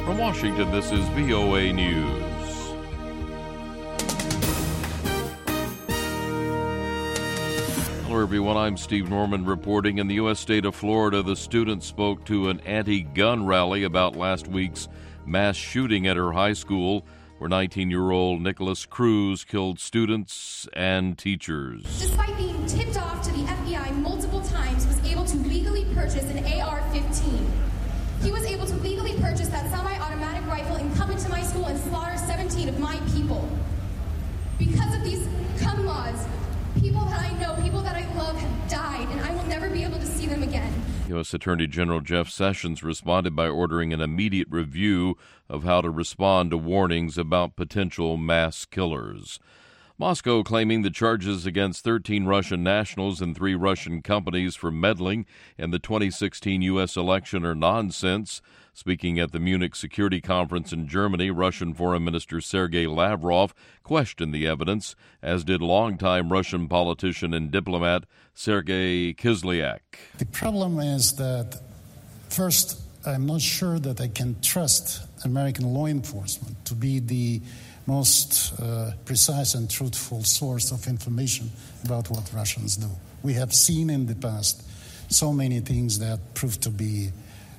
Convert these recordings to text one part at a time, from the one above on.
From Washington, this is VOA News. Hello, everyone. I'm Steve Norman reporting. In the U.S. state of Florida, the student spoke to an anti-gun rally about last week's mass shooting at her high school, where 19-year-old Nicholas Cruz killed students and teachers. Despite being tipped off to the FBI multiple times, was able to legally purchase an AR-15. He was able to legally purchase that semi-automatic rifle and come into my school and slaughter 17 of my people. Because of these gun laws, people that I know, people that I love have died, and I will never be able to see them again. U.S. Attorney General Jeff Sessions responded by ordering an immediate review of how to respond to warnings about potential mass killers. Moscow claiming the charges against 13 Russian nationals and 3 Russian companies for meddling in the 2016 U.S. election are nonsense. Speaking at the Munich Security Conference in Germany, Russian Foreign Minister Sergei Lavrov questioned the evidence, as did longtime Russian politician and diplomat Sergei Kislyak. The problem is that, first, I'm not sure that I can trust American law enforcement to be the most precise and truthful source of information about what Russians do. We have seen in the past so many things that prove to be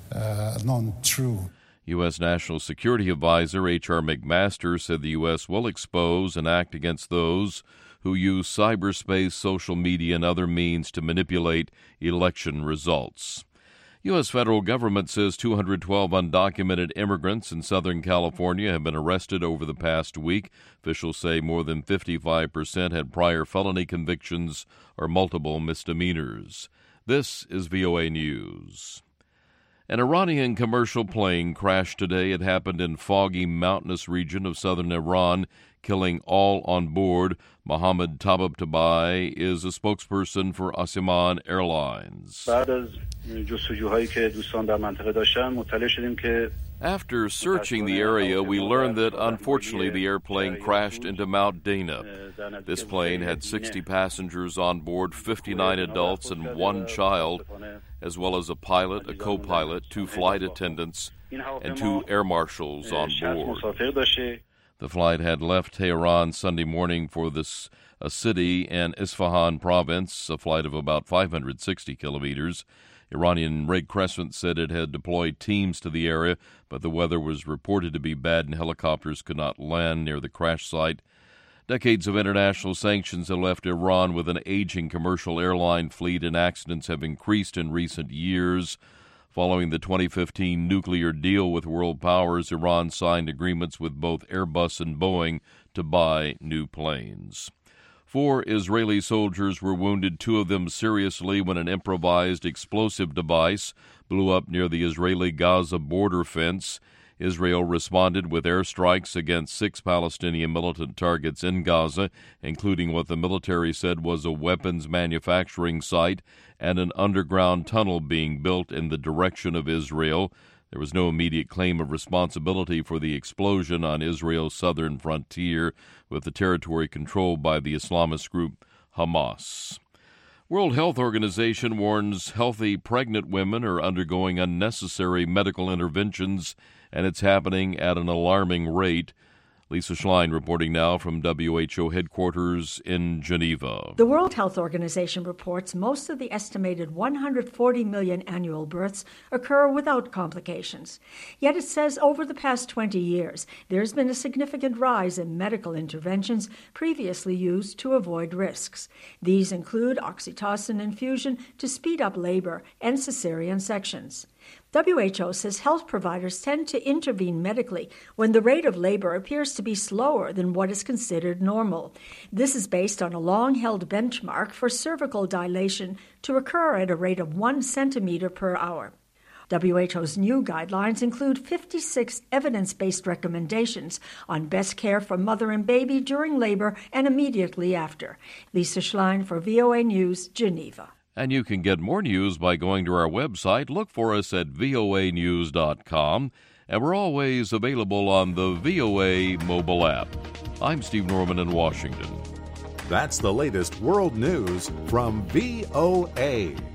non-true. U.S. National Security Advisor H.R. McMaster said the U.S. will expose and act against those who use cyberspace, social media, and other means to manipulate election results. U.S. federal government says 212 undocumented immigrants in Southern California have been arrested over the past week. Officials say more than 55% had prior felony convictions or multiple misdemeanors. This is VOA News. An Iranian commercial plane crashed today. It happened in foggy, mountainous region of southern Iran, killing all on board. Mohammed Tabatabai is a spokesperson for Asiman Airlines. After searching the area, we learned that, unfortunately, the airplane crashed into Mount Dana. This plane had 60 passengers on board, 59 adults and 1 child, as well as a pilot, a co-pilot, 2 flight attendants, and 2 air marshals on board. The flight had left Tehran Sunday morning for a city in Isfahan province, a flight of about 560 kilometers. Iranian Red Crescent said it had deployed teams to the area, but the weather was reported to be bad and helicopters could not land near the crash site. Decades of international sanctions have left Iran with an aging commercial airline fleet, and accidents have increased in recent years. Following the 2015 nuclear deal with world powers, Iran signed agreements with both Airbus and Boeing to buy new planes. 4 Israeli soldiers were wounded, 2 of them seriously, when an improvised explosive device blew up near the Israeli-Gaza border fence. Israel responded with airstrikes against 6 Palestinian militant targets in Gaza, including what the military said was a weapons manufacturing site and an underground tunnel being built in the direction of Israel. There was no immediate claim of responsibility for the explosion on Israel's southern frontier, with the territory controlled by the Islamist group Hamas. World Health Organization warns healthy pregnant women are undergoing unnecessary medical interventions, and it's happening at an alarming rate. Lisa Schlein reporting now from WHO headquarters in Geneva. The World Health Organization reports most of the estimated 140 million annual births occur without complications. Yet it says over the past 20 years, there's been a significant rise in medical interventions previously used to avoid risks. These include oxytocin infusion to speed up labor and cesarean sections. WHO says health providers tend to intervene medically when the rate of labor appears to be slower than what is considered normal. This is based on a long-held benchmark for cervical dilation to occur at a rate of 1 centimeter per hour. WHO's new guidelines include 56 evidence-based recommendations on best care for mother and baby during labor and immediately after. Lisa Schlein for VOA News, Geneva. And you can get more news by going to our website. Look for us at voanews.com. And we're always available on the VOA mobile app. I'm Steve Norman in Washington. That's the latest world news from VOA.